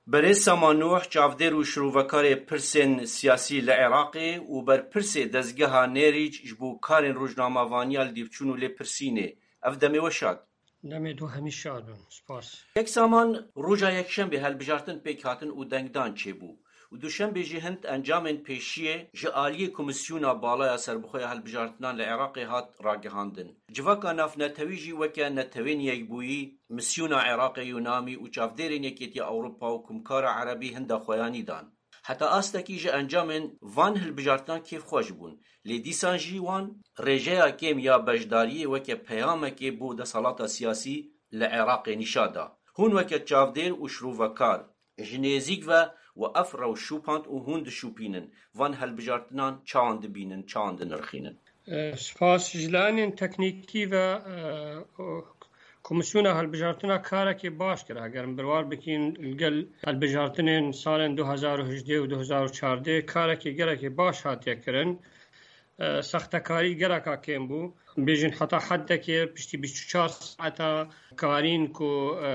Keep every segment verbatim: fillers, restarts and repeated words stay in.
برای سامانوح چاودێر و شروڤەکارێ پرسên siyasî li Iraqê û berpirsê dezgeha Nêrîc ji bo karên rojnamavaniya li dîvçûn û lêpirsînê. Ev demê we şad. Demê tu hemî şad bin. Spas. Yek saman roja yekşembê helbijartin pêk hatin û dengdan çêbû. û duşembê jî hind encamên pêşiyê ji aliyê Komîsyona Balaya Serbixweya Helbijartinan li Iraqê hat ragihandin. Civaka navnetewî jî weke netewên yekbûyî, Misyona Iraqê Yûnamî û çavdêrên Yekêtiya Ewropa û Kumkara Erebî hinda xweyanî dan. Heta astekî ji encamên van hilbijartinan kêfxweş bûn. Lê dîsan jî wan rêjeya kêm ya beşdariyê weke peyamekê bo desalata siyasî li Iraqê nîşa da. Hûn weke çavdêr û şirûvekar ji nêzik ve و اف رو شوپاند و هون دشوپینن وان هلبجارتنان چاوان دبینن چاوان دنرخینن. سپاس جلانین تکنیکی و کمیسیون هلبجارتنا کاره که باش کرد. اگر بروار بکین الگل هلبجارتنین سال دو هزار و هجده و دو هزار و چهارده کاره که گره که باش هاتیه کرن. سختکاری گره که کم بو. بیشتر حتی حد که پشتی بیست و چهار ساعته کارین کو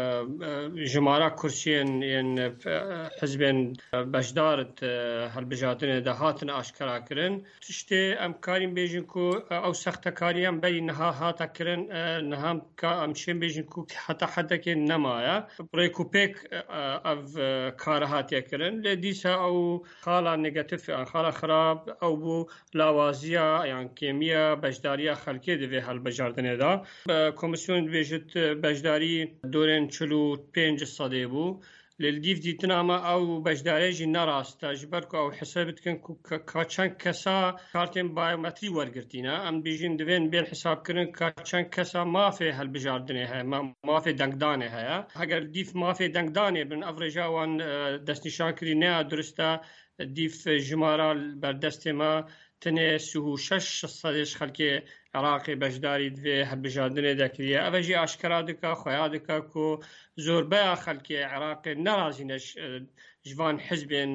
جمارا کرسین این حزبین بشدارت هالبجاتن دهاتن آشکارا کرن. تشتی ام کارین بیشتر کو او سختکاری ام بی نها هاتا کرن نهم که امشین بیشتر کو حتی حد که نمایا. برای کوپک او کارهاتی کرن. لدیسا او خالا نگاتیف خالا خراب او بو لاوازیا یان کیمیا بشداریا خلکی دوی هالبجارتنه دا. کمیسیون بیشت بجداری دورن چلو پنج ساده بو. للدیف دیتنا ما او بجداری جی نراسته جبر که او حسابت کن که چند کسا کارتین بایومتری ورگرتینا. ام بیشین دوین بیل حساب کرن که چند کسا مافی هالبجارتنه های مافی دنگدانه های. اگر دیف مافی دنگدانه بن افرجا وان دست نشان کری نه درسته دیف جمارال بر دست ما تنه سه شش صدش خلکی عراقی بجداری دوی هلبجاردنه دکریه. اوجی آشکارا دکا خویا دکا کو زوربه خلکی عراقی نرازینش جوان حزبین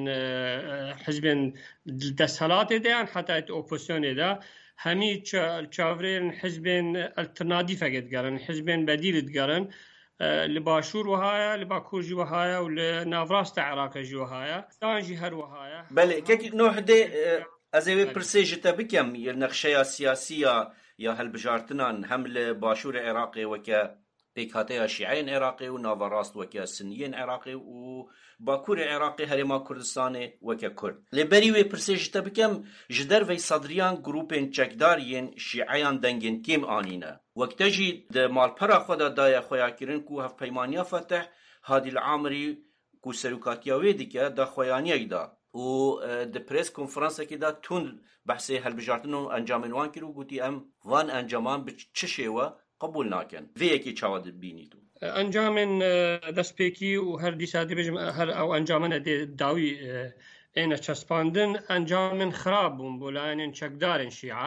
حزبین دستهلاته دیان حتی ات اپوزیسیونه دا همی چاورین حزبین الترناتیفه گرن حزبین بدیل گرن لباشور وهايا لباكور جي وهايا ولنافراست عراق جي وهايا دانجي هر وهايا. بله كيك نوح دي ازوي برسيجتا بكم النقشة سياسية يا هالبجارتنان هم لباشور عراقي وكا بيكاتيا شيعين عراقي ونافراست وكا سنيين عراقي وباكور عراقي هرما كردستاني وكا كرد. لبريوي برسيجتا بكم جدر في صدريان جروبين چكدارين شيعيان دنگين كيم آنينا. وقتجي د مالپرا خدا دايا خويا كيرن كو هف پيمانيا فتح هادي العامري كو سروكاتيا ويدي كا دا خويانيا دا. و د پریس کنفرانس کې دا تون بحث هلبجارتنو انجامن وان کړو ګوتی ام وان انجامان به چه شیوه قبول ناکن وی کی چاود بینیتو انجامن دسپیکی او هر دیسادی بجم هر او انجامن داوی اینا چسپاندن انجامن خراب بون بولانن چکدارن شیعه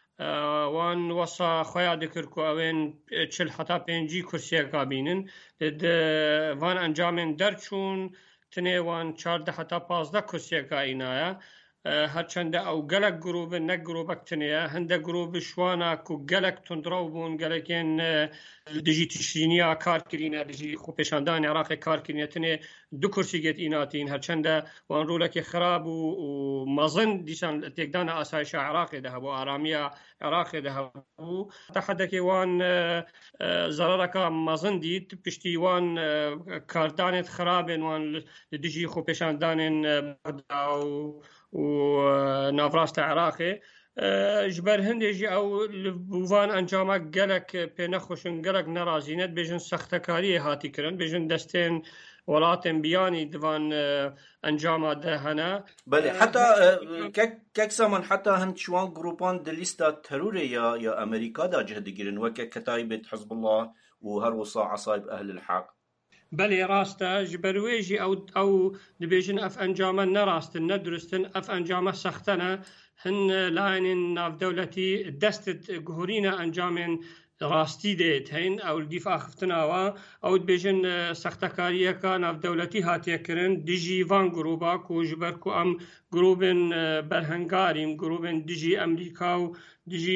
وان وصا خويا ذكر كو اوين چل حتا پنجی کرسی کابینن د وان انجامن درچون تنوان چارده حتی پازده کسی کائنایا هرچند او گلک گروه نه گروه بکتنیا هنده گروه شوانا کو گلک تندرو بون گلکین دیجی تشرینیا کار کرینه دیجی خوبشاندان عراق کار کرینه تنه دو کرسی گت ایناتین هرچند وان رولک خراب و مزن دیشان تقدان آسایش عراق ده و آرامیا عراق ده و تحدک وان ضررک مزن دید پشتی وان کاردانت خراب وان دیجی خوبشاندان بغداد و نافراست عراقي جبر هندجي او بوفان انجامك قالك بينخوشن قالك نرازينت بيجن سختكاري هاتي كرن بيجن دستين ولاتن بياني دفان انجام ده هنا بل حتى كك سامن حتى هند شوان جروبان دليستا تروري يا يا امريكا دا جهد جيرن وك كتايب حزب الله وهر وصا عصايب اهل الحق. بله راسته جبرويجي او او دبيجن اف انجاما نراستن ندرستن اف انجاما سختنا هن لاين ناف دولتي دست جهورينا انجامن راستی دێت هەین ئەو دیفاع خفتناوە ئەو بێژن سەختەکاریەکە ناودەوڵەتی هاتیەکردن دژی ڤان گرۆبا و ji ber ku em girovên berhengarîn girovên dijî Emerîka û dijî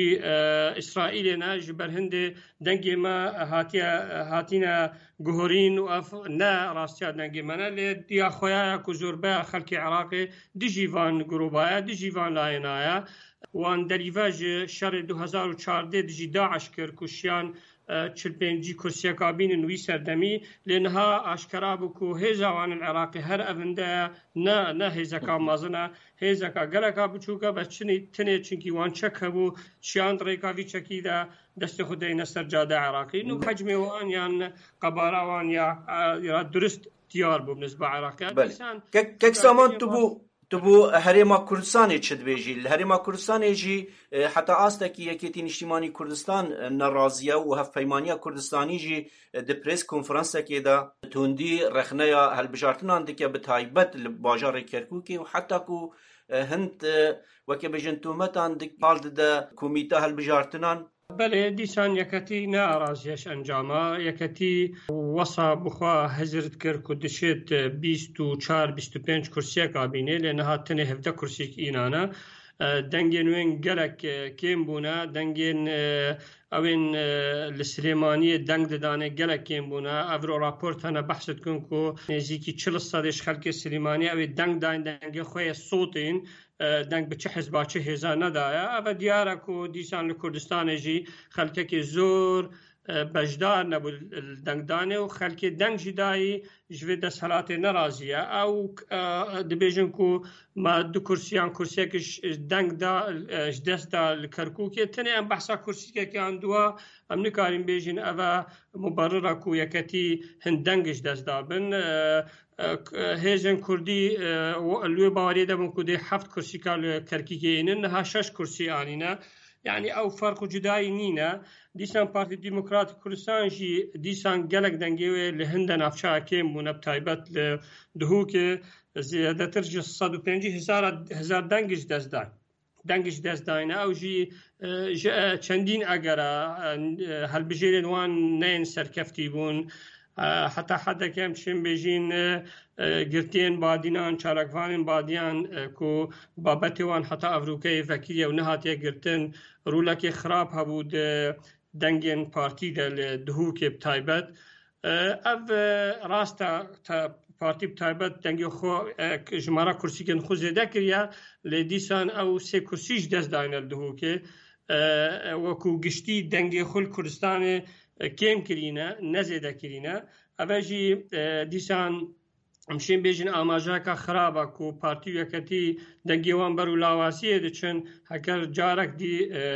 İsraîlê ji ber hindê dengê me hatiye hatîne guhorîn û ev ne rastiya dengê me ne lê diya xweya ku zorbeya xelkê Iraqê dijî van girobaye dijî van layênaye wan derîve ji şerê du hezar û çardê dijî Daeş kir ku şiyan çil pêncî kursiyeka bînin wî serdemî lê niha aşkera bû ku hêza wan ên Iraqê her evinde ne ne hêzeka mezin e hêzeka geleka biçûk e be tinê çunkî wan çek hebû şiyan rêka vî çekî de destê xwe deyne ser cadeya Iraqî nû hecmê wan yan qebara wan ya durist diyar bû nisba Iraqê kek zaman tu bû Tu bu Herêma Kurdistanê çi dibêjî? Li Herêma Kurdistanê jî heta astekî Yekêtî Niştimanî Kurdistan neraziye û hevpeymaniya Kurdistanî jî di prês konferansekê de tundî rexneya hilbijartinan dike bi taybet li bajarê Kerkûkê û heta ku Hind weke bêjin tûmetan dik pal dide komîta hilbijartinan. Belê dîsan yeketî ne araziyeş encama yeketî wesa bixwe hezir dikir ku dişêt bîst û çar bîst û pênc kursiyeka bînê lê niha tinê hevdeh kursiyek înan e dengên wên gelek kêm bûne dengên evên li Silêmaniyê deng didanê gelek kêm bûne ev ro raport hene behs dikin ku nêzîkî çil sedê ji xelkê Silêmaniyê ew ê deng dayên dengê xwe yê sotên deng bi çi hizba çi hêza nedaye ev diyar e ku dîsan li Kurdistanê jî xelkekê zor bejdar nebû dengdanê û xelkê deng jî dayî ji vê desthilatê nerazî ye ew dibêjin ku me du kursiyan kursiyekî deng da ji dest da li Kerkûkê tinê em behsa kursiyekê anduwa em nikarin bêjin ev e muberrir ku yeketî hin deng ji dest dabin hêzên Kurdî li wê baweriyê de bûn ku dê heft kursîka li Kerkûkê înin niha şeş kursî anîne yani ew ferq û cudayî nîne dîsan Partî Demokratîk Kurdistan jî dîsan gelek dengê wê li hin de navçeya kêm bûne bi taybet li Duhokê zêdetir ji sed û pêncî hezar deng ji dest da deng ji dest dayine ew jî ji çendîn egera helbijêrên wan neyên serkeftî bûn heta hedekê em çin bêjîn girtiyên badînan çalakvanên badiyan ku babetê wan heta Evrûkeyê vekiriye û nehatiye girtin rûlekê xirab hebû di dengên partî de li Duhokê bi taybet ev rast e partî bi taybet dengê xwe jimara kursîkên xwe zêde kiriye lê dîsan ew sê kursî ji dest dayine li Duhokê wekû giştî dengê xwe li Kurdistanê kêm kirîne ne zêde kirîne ev jî dîsan em şên bêjin amajeka xirab e ku partî yeketî dengê wan ber û lawasiyê diçin heger carek dî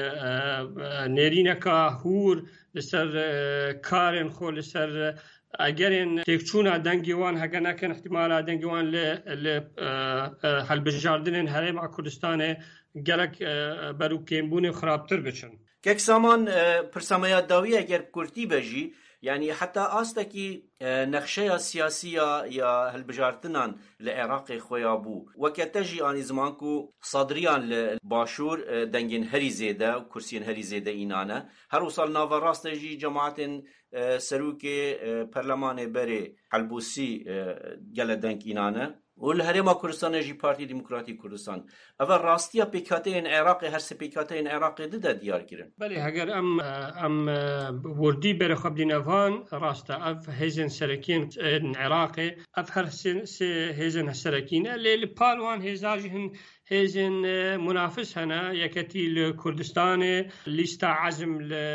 nêrîneka hûr li ser karên xwe li ser egerên têkçûna dengê wan heger nekin ihtimala dengê wan li hilbijardinên Herêma Kurdistanê gelek ber û kêmbûnê xirabtir biçin. Kek zaman pirsameya dawî eger Kurdî be jî yani heta astekî nexşeya siyasîya ya hilbijartinan li Iraqê xwe ya bû weke te jî anî ziman ku sadriyan li başûr dengên herî zêde û kursiyên herî zêde înane her wisa li nava rastê jî cemaetên serokê perlemanê berê Helbûsî gele deng înane û li Herêma Kurdistanê jî Partî Demokratîk Kurdistan ev rastiya pêkhateyên Iraqê her sê pêkhateyên Iraqê dide diyar kirin. Belê heger em em wordî berê xwe bidîne van rast e ev hêzên serekîn Iraqê ev her sê hêzên serekî ne lê li pal wan hêza jî hin hêzên munafis hene yeketî li Kurdistanê lîsta ezm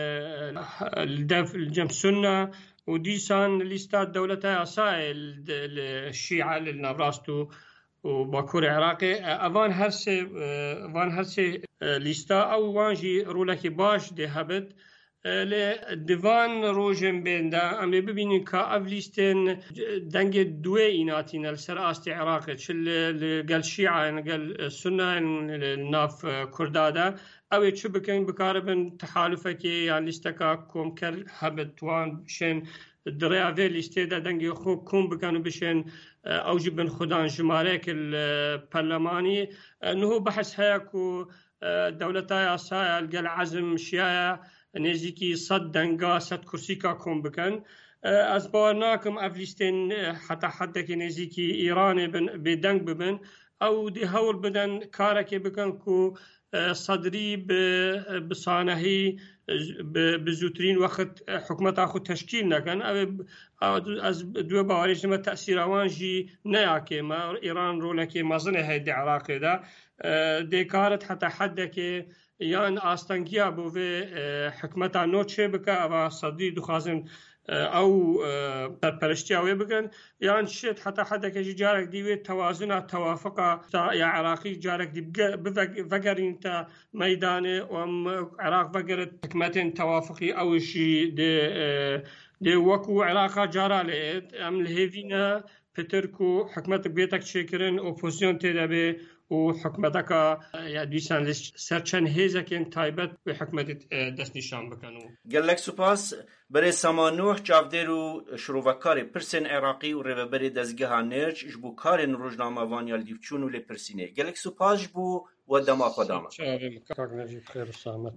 li dev li cem sunna û dîsan lîsta dewleta yasayê li şîa li navrast û bakurê Iraqê evan her sê van her sê lîsta ew wan jî rolekê baş dê hebit lê divan rojên bên de em ê bibînin ka ev lîstên dengê duê înatîne li ser astê Iraqê çi li gel şîayan gel sunnayên nav Kurda de ew ê çi bikin bikaribin tehalûfekê yan lîsteka komker hebit wan bişên dirêya vê lîstê de dengê xwe kom bikin û bişên ew jî bin xudan jimareyekê li perlemanî niho behs heye ku dewleta yasaya gel ezm şîaya نێزیکی سەد دەنگا سەد کورسیکا کۆم بکەن ئەس باوەڕ ناکەم ئەف لیستێن حتا حدێکی نێزیکی ئیرانێ بێدەنگ ببن ئەو دی هەوڵ بدەن کارێکێ بکەن و صدری بسانەهی بزووترین وەخت حکومەتا خو تشکیل نەکەن ئەس دوێ باوەڕێژمە تەسیراوانژی نەیاکێمە ئیران ڕۆلێکی مەزنێ هەیدی عراقێدا دێکارت حتا حدێکێ یان ئاستەنگیا بۆ vê حکومەتا نۆ چێ بکە ئەوە سەدری دخوازن ئەو پەرپەرشتیا وێ بکەن یان شێت حتا حدێکێکی جارێک دیوێت تەوازنە تەوافقا یا عراقی جارێک دی vەگەرین تا مەیدانێ ئەم عراق vەگەرت حکومەتên تەوافقی ئەوشی دێ وەکو عراقا جارا لێت ئەم لە هێڤینە پترک و حکومەتک بێتەک چێکردن ئۆپۆزیۆن تێدا بێ و حکومەتەکە یا دیسان سەر چەند هێزەکێن تایبەت بێ حکومەت دەستنیشان بکەن و gelek سوپاس berê Samanûh çavdêr û şirovekarê pirsên Iraqî û rêveberê dezgeha Nêrc ji bo karên rojnamevaniya Lîvçûn û Lêpirsînê gelek spas ji bo we dema xwe dama.